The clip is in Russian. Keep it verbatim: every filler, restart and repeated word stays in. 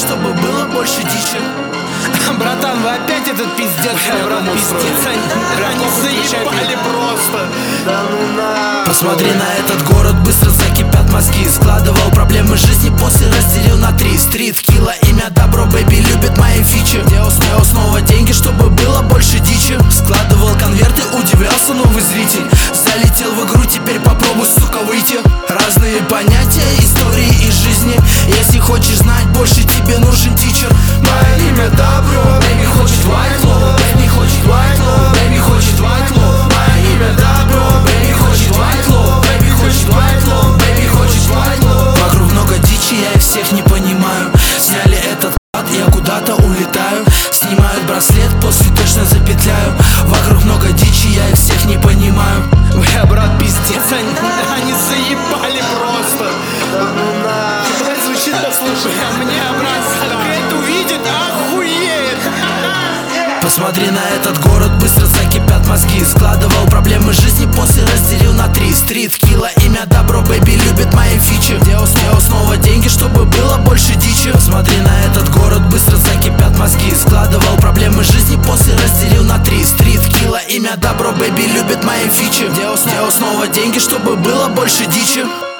чтобы было больше дичи. Братан, вы опять этот пиздец? Брат, пиздец, они, они заебали просто. Да ну на. Посмотри на этот город, быстро закипят мозги. Складывал проблемы жизни, после разделил на три. Стрит, килла, имя, добро, бэби, любит мои фичи. Делал снова деньги, чтобы было больше дичи. Складывал конверты, удивлялся новый зритель. Залетел в игру, теперь попробуй, сука, выйти. Разные понятия, истории и жизни. Если хочешь знать больше, тебе нужен тичер. Мое имя добро, бэби хочет white law, бэби хочет white law, бэби хочет white law. Мое имя добро, бэби хочет white law, бэби хочет white law, бэби хочет white law. Вокруг много дичи, я их всех не понимаю. Сняли этот ад, я куда-то улетаю. Снимают браслет, после точно запетляю. Вокруг много дичи, я их всех не понимаю. Бля, брат, пиздец, они, они заебали просто. Да ну на. Блядь, звучит, да слушай, а мне, брат, это увидит, охуеет. Посмотри на этот город, быстро закипят мозги. Складывал проблемы жизни, после разделил на три. Стрит, килла, имя, добро, бэби, любит мои фичи. Делал, делал снова деньги, чтобы было больше дичи. Смотри на этот город, быстро закипят мозги. Складывал проблемы жизни, после разделил на три. Стрит, килла, имя, добро, бэби, любит мои фичи. Делал, делал снова деньги, чтобы было больше дичи.